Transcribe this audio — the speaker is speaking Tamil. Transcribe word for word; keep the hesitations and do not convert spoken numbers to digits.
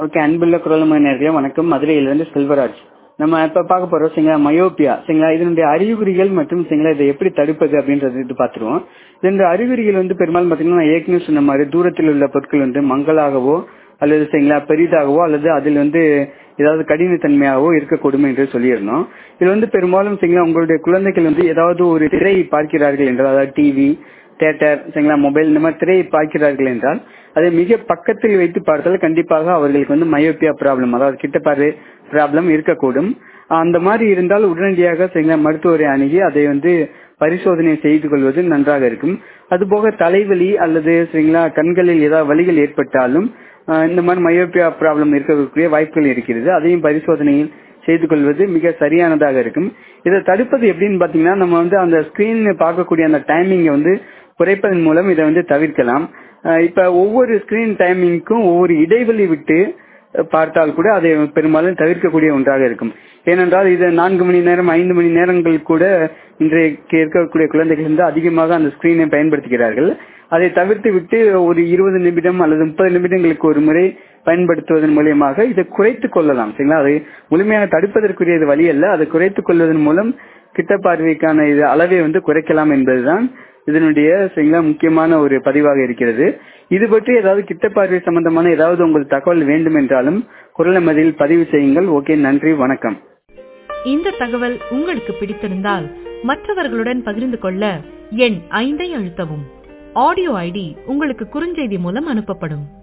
ஓகே, அன்புள்ள குரல்மணி நேயர்களே வணக்கம். மதுரையிலிருந்து செல்வராஜ். நம்ம இப்ப பார்க்க போறோம் சரிங்களா, மயோப்பியா சரிங்களா. இதனுடைய அறிகுறிகள் மற்றும் சரிங்களா இதை எப்படி தடுப்பது அப்படின்றது இது பார்த்துருவோம். இந்த அறிகுறிகள் வந்து பெரும்பாலும் பாத்தீங்கன்னா நான் ஏற்கனவே சொன்ன மாதிரி தூரத்தில் உள்ள பொருட்கள் வந்து மங்கலாகவோ அல்லது சரிங்களா பெரிதாகவோ அல்லது அதில் வந்து ஏதாவது கடினத்தன்மையாகவோ இருக்கக்கூடும் என்று சொல்லியிருந்தோம். இது வந்து பெரும்பாலும் சரிங்களா உங்களுடைய குழந்தைகள் வந்து ஏதாவது ஒரு திரை பார்க்கிறார்கள் என்றால், அதாவது டிவி, தியேட்டர் சரிங்களா, மொபைல் இந்த மாதிரி திரையை பார்க்கிறார்கள் என்றால் அதை மிக பக்கத்தில் வைத்து பார்த்தால் கண்டிப்பாக அவர்களுக்கு வந்து மயோப்பியா ப்ராப்ளம், அதாவது கிட்ட பார்வை ப்ராப்ளம் இருக்கக்கூடும். அந்த மாதிரி இருந்தால் உடனடியாக சரிங்களா மருத்துவரை அணுகி அதை வந்து பரிசோதனை செய்து கொள்வது நன்றாக இருக்கும். அதுபோக தலைவலி அல்லது சரிங்களா கண்களில் ஏதாவது வலிகள் ஏற்பட்டாலும் இந்த மாதிரி மயோப்பியா ப்ராப்ளம் இருக்கக்கூடிய வாய்ப்புகள் இருக்கிறது. அதையும் பரிசோதனையில் செய்து கொள்வது மிக சரியானதாக இருக்கும். இதை தடுப்பது எப்படின்னு பாத்தீங்கன்னா, நம்ம வந்து அந்த ஸ்கிரீன் பார்க்கக்கூடிய அந்த டைமிங்கை வந்து குறைப்பதன் மூலம் இதை வந்து தவிர்க்கலாம். இப்ப ஒவ்வொரு ஸ்கிரீன் டைமிங்க்கும் ஒவ்வொரு இடைவெளி விட்டு பார்த்தால் கூட அதை பெரும்பாலும் தவிர்க்கக்கூடிய ஒன்றாக இருக்கும். ஏனென்றால் இது நான்கு மணி நேரம் ஐந்து மணி நேரங்கள் கூட இன்றைக்கு இருக்கக்கூடிய குழந்தைகள் வந்து அதிகமாக அந்த ஸ்கிரீனை பயன்படுத்துகிறார்கள். அதை தவிர்த்து விட்டு ஒரு இருபது நிமிடம் அல்லது முப்பது நிமிடங்களுக்கு ஒரு முறை பயன்படுத்துவதன் மூலியமாக இதை குறைத்துக் கொள்ளலாம் சரிங்களா. அதை முழுமையாக தடுப்பதற்குரிய வழி அல்ல, அதை குறைத்துக் கொள்வதன் மூலம் கிட்ட பார்வைக்கான இது அளவை வந்து குறைக்கலாம் என்பதுதான் இதனுடைய சரிங்களா முக்கியமான ஒரு பதிவாக இருக்கிறது. இது பற்றி ஏதாவது கிட்ட பார்வை சம்பந்தமான ஏதாவது உங்களுக்கு தகவல் வேண்டும் என்றாலும் குரலமதில் பதிவு செய்யுங்கள். ஓகே, நன்றி, வணக்கம். இந்த தகவல் உங்களுக்கு பிடித்திருந்தால் மற்றவர்களுடன் பகிர்ந்து கொள்ள எண் ஐந்தை அழுத்தவும். ஆடியோ ஐடி உங்களுக்கு குறுஞ்செய்தி மூலம் அனுப்பப்படும்.